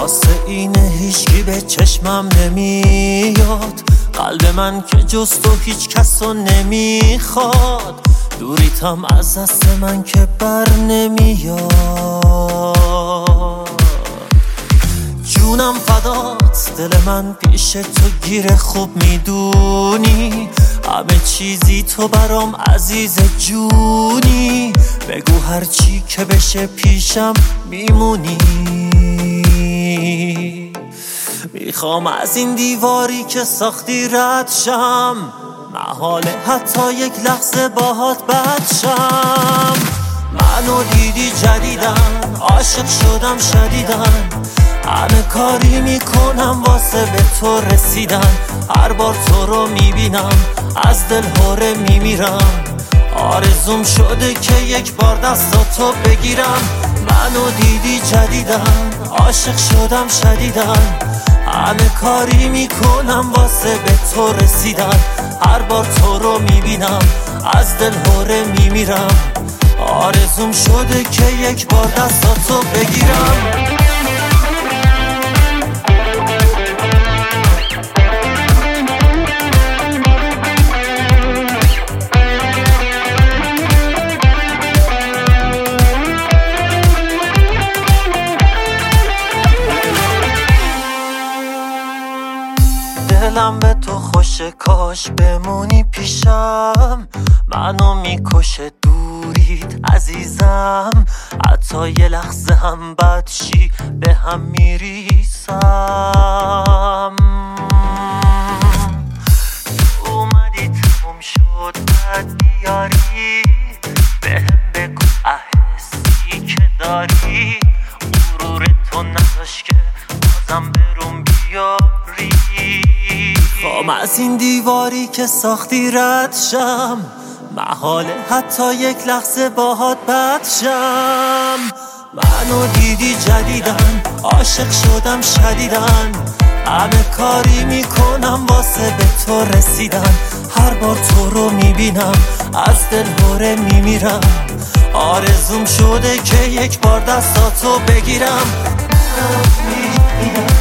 واسه اینه هیچکی به چشمم نمیاد، قلب من که جز تو هیچ کسو نمیخواد، دوریتم از دست من که بر نمیاد. جونم فدات، دل من پیش تو گیره، خوب میدونی همه چیزی تو برام عزیز جونی، بگو هر چی که بشه پیشم میمونی. میخوام از این دیواری که ساختی رد شم، محاله حتی یک لحظه باهات بد شم. منو دیدی جدیدن، عاشق شدم شدیدن، همه کاری میکنم واسه به تو رسیدن. هر بار تو رو میبینم از دل هره میمیرم، آرزوم شده که یک بار دستاتو بگیرم. منو دیدی جدیدن، عاشق شدم شدیدن، همه کاری میکنم واسه به تو رسیدن. هر بار تو رو میبینم از دل هره میمیرم، آرزوم شده که یک بار دستاتو بگیرم. دلم به تو خوشه، کاش بمونی پیشم، منو میکشه دوریت عزیزم. حتی یه لحظه هم بد شی به هم میریسم. تو اومدی تموم شد بد بیاری، بهم بگو احسی که داری، غرور تو نداشت که بازم بروم بیاری. خوام از این دیواری که ساختی رد شم، محاله حتی یک لحظه باهات بد شم. منو دیدی جدیدن، عاشق شدم شدیدن، همه کاری میکنم واسه به تو رسیدن. هر بار تو رو میبینم از دل هره میمیرم، آرزوم شده که یک بار دستاتو بگیرم.